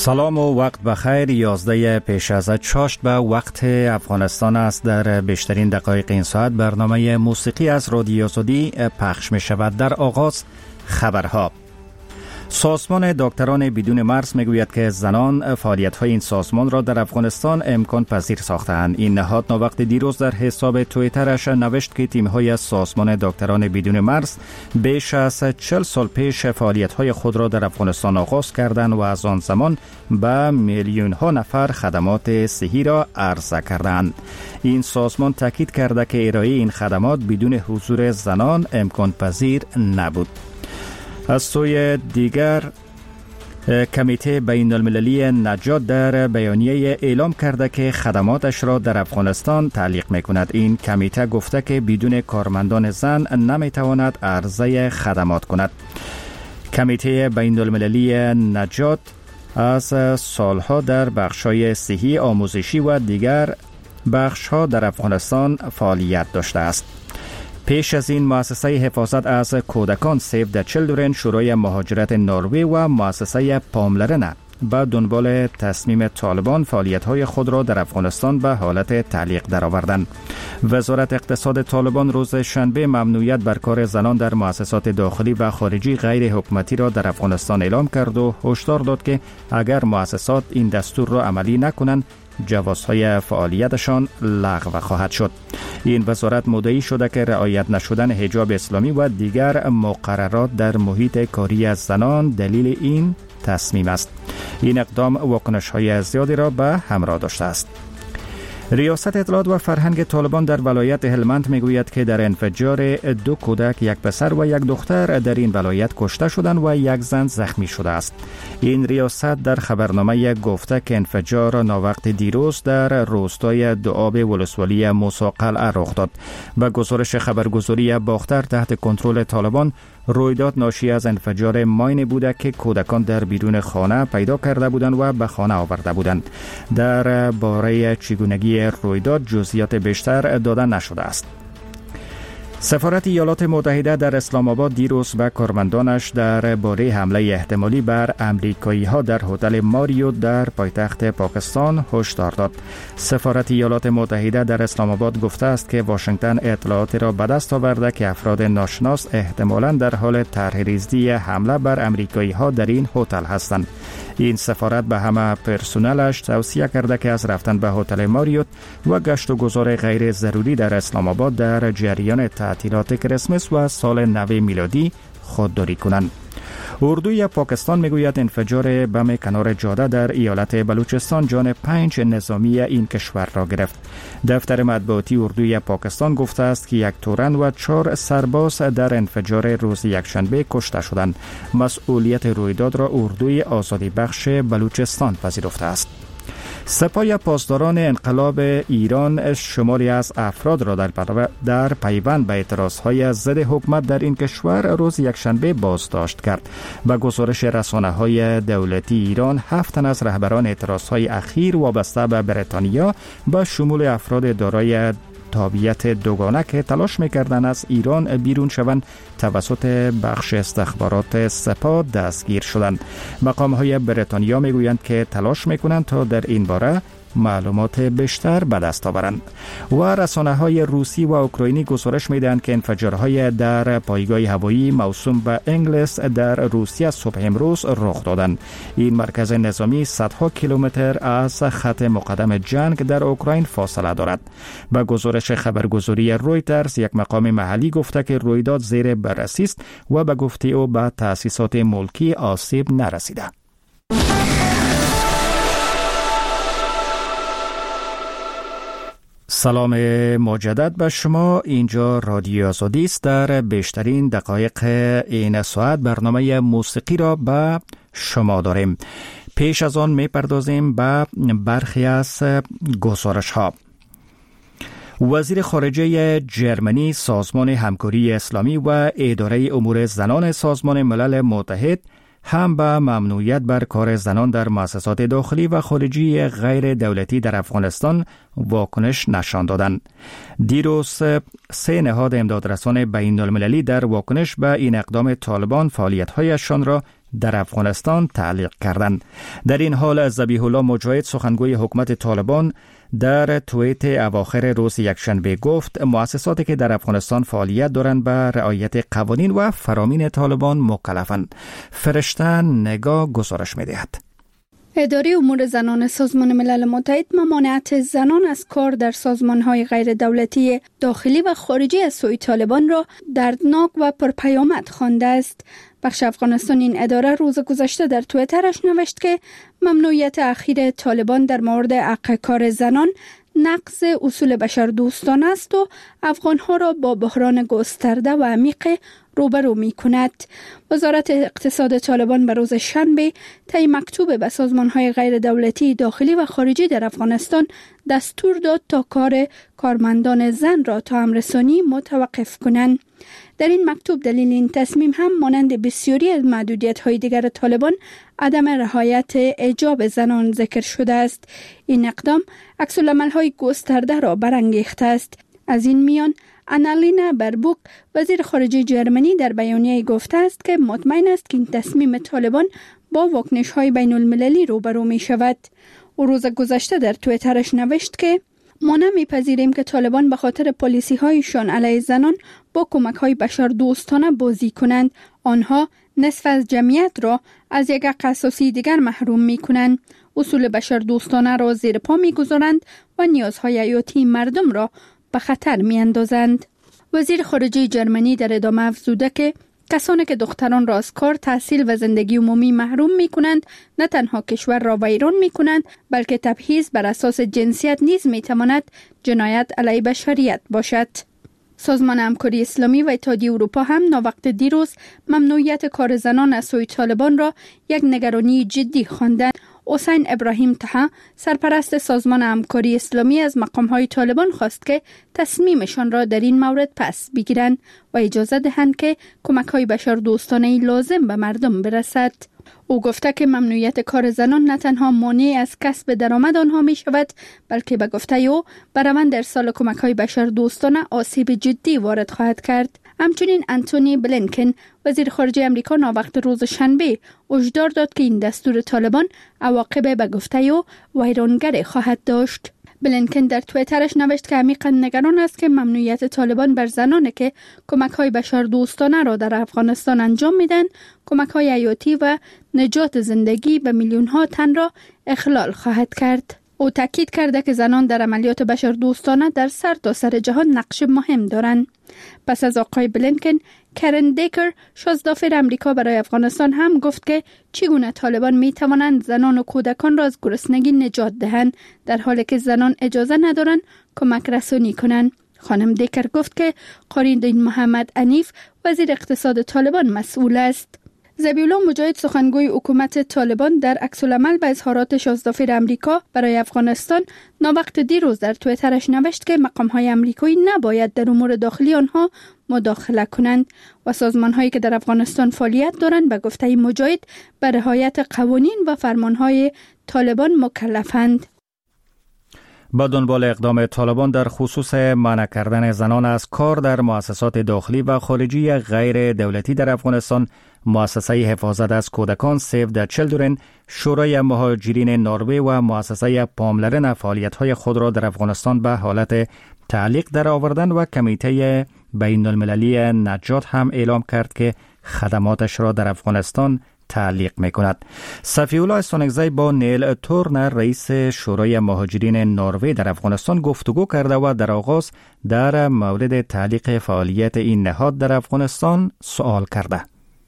سلام و وقت بخیر. 11 پیش از چاشت به وقت افغانستان است. در بیشترین دقایق این ساعت برنامه موسیقی از رادیو آزادی پخش می شود. در آغاز خبرها. سازمان دکتران بدون مرز میگوید که زنان فعالیت‌های این سازمان را در افغانستان امکان پذیر ساختند. این نهاد وقت دیروز در حساب توییترش نوشت که تیم‌های از سازمان دکتران بدون مرز بیش از 40 سال پیش فعالیت‌های خود را در افغانستان آغاز کردند و از آن زمان به میلیون‌ها نفر خدمات صحی را عرضه کردند. این سازمان تاکید کرده که ارائه این خدمات بدون حضور زنان امکان پذیر نبود. از سوی دیگر کمیته بین المللی نجات در بیانیه اعلام کرده که خدماتش را در افغانستان تعلیق می کند. این کمیته گفته که بدون کارمندان زن نمی تواند عرضه خدمات کند. کمیته بین المللی نجات از سالها در بخش‌های صحی، آموزشی و دیگر بخش‌ها در افغانستان فعالیت داشته است. پیش از این مؤسسه حفاظت از کودکان سیو د چیلدرن، شورای مهاجرت نروژ و مؤسسه پاملرن به دنبال تصمیم طالبان فعالیت‌های خود را در افغانستان به حالت تعلیق درآوردند. وزارت اقتصاد طالبان روز شنبه ممنوعیت بر کار زنان در مؤسسات داخلی و خارجی غیر حکومتی را در افغانستان اعلام کرد و هشدار داد که اگر مؤسسات این دستور را عملی نکنند جوازهای فعالیتشان لغو خواهد شد. این وزارت مدعی شده که رعایت نشدن حجاب اسلامی و دیگر مقررات در محیط کاری از زنان دلیل این تصمیم است. این اقدام واکنش‌های زیادی را به همراه داشته است. ریاست اطلاعات و فرهنگ طالبان در ولایت هلمند میگوید که در انفجار 2 کودک، 1 پسر و 1 دختر در این ولایت کشته شدند و 1 زن زخمی شده است. این ریاست در خبرنامه گفته که انفجار ناوقت دیروز در روستای دوآب ولسوالی موسی قلعه رخ داد. به گزارش خبرگزاری باختر تحت کنترل طالبان، رویداد ناشی از انفجار ماین بوده که کودکان در بیرون خانه پیدا کرده بودند و به خانه آورده بودند. در باره چگونگی رویداد جزئیات بیشتر داده نشده است. سفارت ایالات متحده در اسلام آباد دیروز به کارمندانش در باره حمله احتمالی بر امریکایی‌ها در هتل ماریوت در پایتخت پاکستان هشدار داد. سفارت ایالات متحده در اسلام آباد گفته است که واشنگتن اطلاعاتی را به دست آورده که افراد ناشناس احتمالاً در حال طرح‌ریزی حمله بر امریکایی‌ها در این هتل هستند. این سفارت به همه پرسنلش توصیه کرده که از رفتن به هتل ماریوت و گشت و گذار غیر ضروری در اسلام آباد در جریان تعطیلات کریسمس و سال نو میلادی خودداری کنند. اردوی پاکستان میگوید انفجار بم کنار جاده در ایالت بلوچستان جان 5 نظامی این کشور را گرفت. دفتر مطبوعاتی اردوی پاکستان گفته است که 1 تورن و 4 سرباز در انفجار روز یکشنبه کشته شدند. مسئولیت رویداد را اردوی آزادی بخش بلوچستان پذیرفته است. سپاه پاسداران انقلاب ایران شماری از افراد را در پیوند به اعتراضهای ضد حکومت در این کشور روز یکشنبه بازداشت کرد. به گزارش رسانه‌های دولتی ایران، 7 تن از رهبران اعتراضهای اخیر وابسته به بریتانیا به شمول افراد دارای تابعیت دوگانه که تلاش می‌کردند از ایران بیرون شوند توسط بخش استخبارات سپاه دستگیر شدند. مقام‌های بریتانیا میگویند که تلاش می‌کنند تا در این باره معلومات بیشتر به دست آورند. و رسانه‌های روسی و اوکراینی گزارش می‌دهند که انفجارهای در پایگاه هوایی موسوم به انگلیس در روسیه صبح امروز رخ دادند. این مرکز نظامی صدها کیلومتر از خط مقدم جنگ در اوکراین فاصله دارد. به گزارش خبرگزاری رویترز، یک مقام محلی گفته که رویداد زیر بررسی است و به گفته او به تأسیسات ملکی آسیب نرسیده. سلام مجدد به شما. اینجا رادیو آزادی است. در بیشترین دقایق این ساعت برنامه موسیقی را به شما داریم. پیش از آن میپردازیم به برخی از گزارش ها. وزیر خارجه جرمنی، سازمان همکاری اسلامی و اداره امور زنان سازمان ملل متحد هم به ممنوعیت بر کار زنان در مؤسسات داخلی و خارجی غیر دولتی در افغانستان واکنش نشان دادند. دیروز 3 نهاد امدادرسان بین المللی در واکنش به این اقدام طالبان فعالیت‌هایشان را در افغانستان تعلیق کردند. در این حال ذبیح الله مجاهد سخنگوی حکومت طالبان در توییت اواخر روز یکشنبه گفت مؤسساتی که در افغانستان فعالیت دارند به رعایت قوانین و فرامین طالبان مکلفند. فرشته نگاه گزارش می‌دهد. اداره امور زنان سازمان ملل متحد ممانعت زنان از کار در سازمان‌های غیر دولتی داخلی و خارجی از سوی طالبان را دردناک و پرپیامد خوانده است. بخش افغانستان این اداره روز گذشته در توییترش نوشت که ممنوعیت اخیر طالبان در مورد حق کار زنان نقض اصول بشردوستانه است و افغانها را با بحران گسترده و عمیق روبرو می کند. وزارت اقتصاد طالبان به روز شنبه طی مکتوب به سازمان‌های غیر دولتی داخلی و خارجی در افغانستان دستور داد تا کار کارمندان زن را تا امرسانی متوقف کنند. در این مکتوب دلیل این تصمیم هم مانند بسیاری از محدودیت‌های دیگر طالبان عدم رعایت حجاب زنان ذکر شده است. این اقدام عکس‌العمل‌های گسترده را برانگیخته است. از این میان آنالینا بربوک وزیر خارجه جرمنی در بیانیه گفته است که مطمئن است که این تصمیم طالبان با واکنش‌های بین المللی روبرو می شود. او روز گذشته در توییترش نوشت که ما نمی‌پذیریم که طالبان به خاطر پالیسی‌هایشان علیه زنان با کمک‌های بشردوستانه بازی کنند. آنها نصف از جمعیت را از یک حق اساسی دیگر محروم می‌کنند. اصول بشردوستانه را زیر پا می‌گذارند و نیازهای حیاتی مردم را به خطر می‌اندازند. وزیر خارجه جرمنی در ادامه افزوده که کسانی که دختران را از کار، تحصیل و زندگی عمومی محروم می‌کنند نه تنها کشور را ویران می‌کنند بلکه تبعیض بر اساس جنسیت نیز می‌تواند جنایت علیه بشریت باشد. سازمان همکاری اسلامی و اتحادیه اروپا هم ناوقت دیروز ممنوعیت کار زنان از سوی طالبان را یک نگرانی جدی خواندند. حسین ابراهیم طه سرپرست سازمان همکاری اسلامی از مقام‌های طالبان خواست که تصمیمشان را در این مورد پس بگیرند و اجازه دهند که کمک‌های بشردوستانه لازم به مردم برسد. او گفته که ممنوعیت کار زنان نه تنها مانع از کسب درآمد آنها می شود بلکه به گفته او به روند ارسال کمک‌های بشردوستانه آسیب جدی وارد خواهد کرد. همچنین انتونی بلینکن وزیر خارجه امریکا ناوقت روز شنبه هشدار داد که این دستور طالبان عواقب به گفته او ویرانگر خواهد داشت. بلینکن در توییترش نوشت که عمیقاً نگران است که ممنوعیت طالبان بر زنانی که کمک‌های بشردوستانه را در افغانستان انجام میدن، کمک‌های حیاتی و نجات زندگی به میلیون‌ها تن را اخلال خواهد کرد. او تاکید کرده که زنان در عملیات بشردوستانه در سرتاسر جهان نقش مهم دارند. پس از آقای بلینکن، کرن دیکر شازدافر امریکا برای افغانستان هم گفت که چگونه طالبان می توانند زنان و کودکان را از گرسنگی نجات دهند در حالی که زنان اجازه ندارند کمک رسانی کنند. خانم دیکر گفت که قاری دین محمد عنیف وزیر اقتصاد طالبان مسئول است. ذبیح الله مجاهد سخنگوی حکومت طالبان در عکس‌العمل به اظهارات شازدافر امریکا برای افغانستان ناوقت دیروز در توییترش نوشت که مقام‌های آمریکایی نباید در امور داخلی آنها مداخله کنند و سازمان‌هایی که در افغانستان فعالیت دارند به گفته مجاهد به رعایت قوانین و فرمان‌های طالبان مکلفند. با دنبال اقدام طالبان در خصوص منع کردن زنان از کار در مؤسسات داخلی و خارجی غیر دولتی در افغانستان، مؤسسه حفاظت از کودکان سیو د چیلدرن، شورای مهاجرین نروژ و مؤسسه پاملرن فعالیت‌های خود را در افغانستان به حالت تعلیق در آوردن و کمیته بین المللی نجات هم اعلام کرد که خدماتش را در افغانستان تعلیق می‌کند. صفی الله استانکزی با نیل تورنر رئیس شورای مهاجرین نروژ در افغانستان گفتگو کرده و در آغاز در مورد تعلیق فعالیت این نهاد در افغانستان سوال کرده.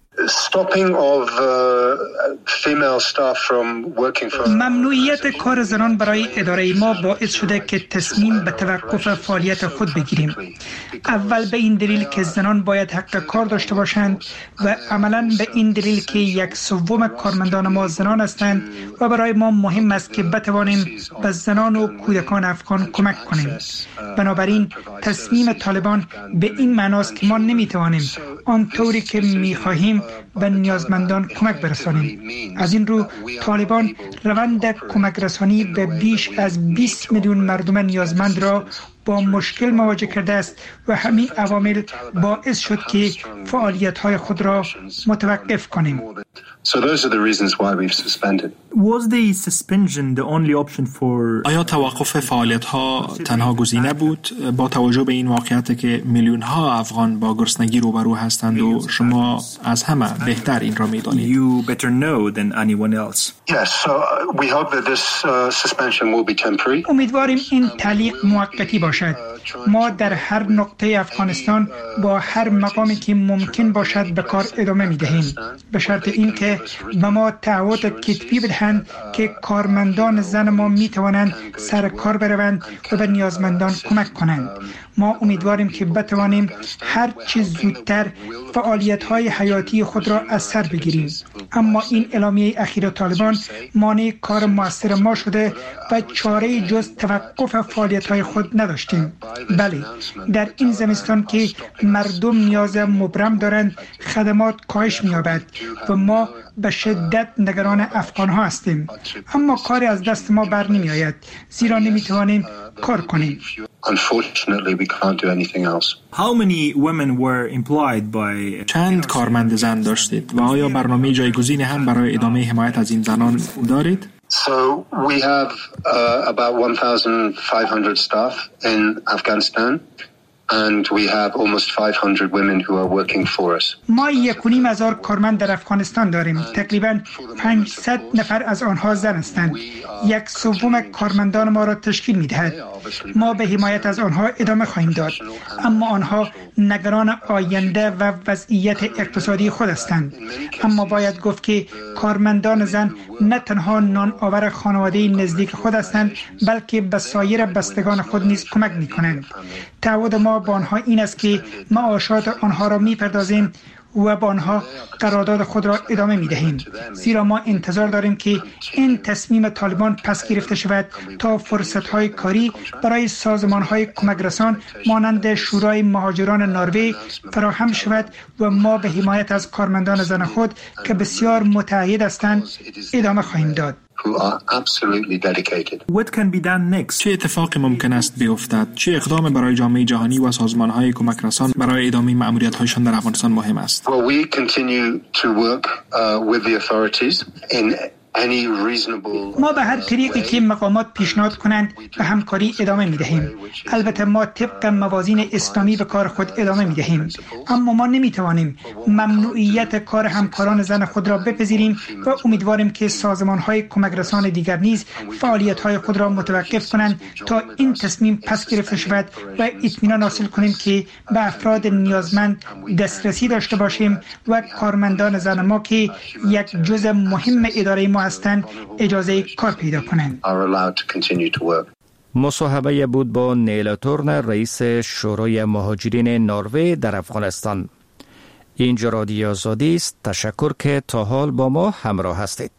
ممنوعیت کار زنان برای اداره ما باعث شده که تصمیم به توقف فعالیت خود بگیریم. اول به این دلیل که زنان باید حق کار داشته باشند و عملاً به این دلیل که 1/3 کارمندان ما زنان هستند و برای ما مهم است که بتوانیم به زنان و کودکان افغان کمک کنیم. بنابراین تصمیم طالبان به این معناست که ما نمیتوانیم آنطوری که میخواهیم به نیازمندان کمک برسانیم. از این رو طالبان روند کمک رسانی به بیش از 20 میلیون مردم نیازمند را با مشکل مواجه کرده است و همین عوامل باعث شد که فعالیت‌های خود را متوقف کنیم. So those are the reasons why we've suspended. Was the suspension the only option for آیا توقف فعالیت‌ها تنها گزینه بود با توجه به این واقعیت که میلیون‌ها افغان با گرسنگی روبرو هستند و شما از همه بهتر این را می‌دانید؟ You better know than anyone else. Yes, so we hope that this suspension will be temporary. امیدواریم این تعلیق موقتی باشد. ما در هر نقطه افغانستان با هر مقامی که ممکن باشد به کار ادامه می‌دهیم، به شرط اینکه به ما تعهد کتبی بدهند که کارمندان زن ما می‌توانند سر کار بروند و به نیازمندان کمک کنند. ما امیدواریم که بتوانیم هر چه زودتر فعالیت‌های حیاتی خود را از سر بگیریم، اما این اعلامیه اخیر طالبان مانع کار موثر ما شده و چاره جز توقف فعالیت‌های خود نداشتیم. بله، در این زمستان که مردم نیاز مبرم دارند خدمات کاهش می‌یابد و ما به شدت نگران افغان‌ها هستیم، اما کاری از دست ما بر نمی‌آید زیرا نمی‌توانیم کار کنیم. Unfortunately, we can't do anything else. How many women were employed by چند کارمند زن داشتید و آیا برنامه جایگزین هم برای ادامه حمایت از این زنان دارید؟ So we have about 1,500 staff in Afghanistan. And we have almost 500 women who are working for us. ما 1,500 کارمند در افغانستان داریم. تقریباً 500 نفر از آنها زن هستند. 1/3 کارمندان ما را تشکیل می‌دهد. ما به حمایت از آنها ادامه خواهیم داد، اما آنها نگران آینده و وضعیت اقتصادی خود هستند. اما باید گفت که کارمندان زن نه تنها نان آور خانواده نزدیک خود هستند، بلکه به سایر بستگان خود نیز کمک می‌کنند. تعهد ما با آنها این است که معاشات آنها را می‌پردازیم و با آنها قرارداد خود را ادامه می‌دهیم، زیرا ما انتظار داریم که این تصمیم طالبان پس گرفته شود تا فرصت‌های کاری برای سازمان‌های کمک‌رسان مانند شورای مهاجران نروژ فراهم شود و ما به حمایت از کارمندان زن خود که بسیار متعهد هستند ادامه خواهیم داد. Who are absolutely dedicated. What can be done next? چه اتفاقی ممکن است بیفتد؟ چه اقدام برای جامعه جهانی و سازمان‌های کمک‌رسان برای ادامه مأموریت‌هایشان در افغانستان مهم است؟ Well, we continue to work with the authorities in ما به هر طریقی که مقامات پیشنهاد کنند به همکاری ادامه می‌دهیم. البته ما طبق موازین اسلامی به کار خود ادامه می‌دهیم، اما ما نمی‌توانیم ممنوعیت کار همکاران زن خود را بپذیریم و امیدواریم که سازمان‌های کمک‌رسان دیگر نیز فعالیت‌های خود را متوقف کنند تا این تصمیم پس گرفته شود و اطمینان حاصل کنیم که به افراد نیازمند دسترسی داشته باشیم و کارمندان زن ما که یک جزء مهم اداره ما هستند اجازه کار پیدا کنند. مصاحبه بود با نیل تورنر، رئیس شورای مهاجرین نروژ در افغانستان. اینجا رادیو آزادی است. تشکر که تا حال با ما همراه هستید.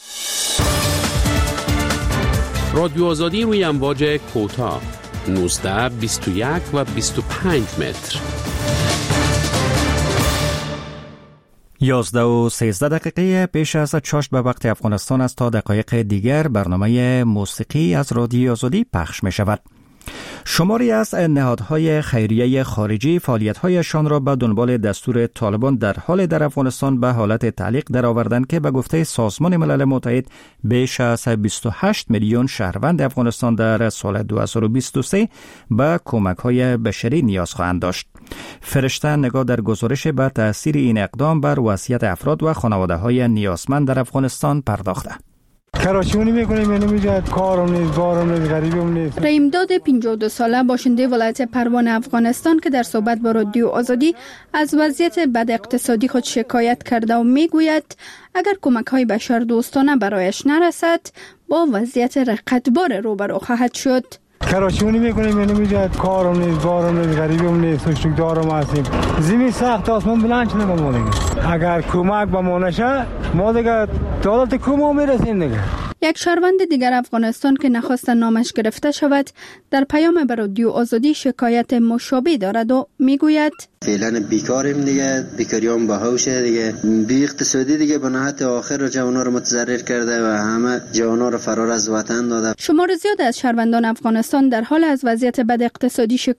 رادیو آزادی روی امواج کوتاه 19، 21 و 25 متر. 11:13 پیش از چاشت به وقت افغانستان است. تا دقایق دیگر برنامه موسیقی از رادیو آزادی پخش می شود. شماری از نهادهای خیریه خارجی فعالیت‌هایشان را به دنبال دستور طالبان در حال در افغانستان به حالت تعلیق درآوردند که به گفته سازمان ملل متحد بیش از 28 میلیون شهروند افغانستان در سال 2023 به کمک‌های بشری نیاز خواهند داشت. فرشته نگاه در گزارش به تأثیر این اقدام بر وضعیت افراد و خانواده‌های نیازمند در افغانستان پرداخته. کراشونی میکنیم یعنی میجاد کارم نیست، بارم نیست، غریبم نیست. رحیمداد 52 ساله باشنده ولایت پروان افغانستان که در صحبت با رادیو آزادی از وضعیت بد اقتصادی خود شکایت کرده و میگوید اگر کمک‌های بشر دوستانه برایش نرسد با وضعیت رقتبار روبرو خواهد شد. کراشونی میکنیم یعنی میجاد کارم نیست، بارم نیست، غریبم نیست، سوشتک دارم هستیم. زمین سخت آسمان بلند شده ما دیگه. اگر کمک به ما نشه ما دیگه دولت کمو میرسیم دیگه. یک شهروند دیگر افغانستان که نخواست نامش گرفته شود در پیام به رادیو آزادی شکایت مشابه دارد و میگوید فعلا بیکاریم دیگه، بیکاریام باهوشه دیگه، بی اقتصادی دیگه به نهایت آخر جوانا رو متضرر کرده و همه جوانا رو فرار از وطن داده. شمار زیاد از شهروندان افغانستان در حال از وضعیت بد اقتصادی شکایت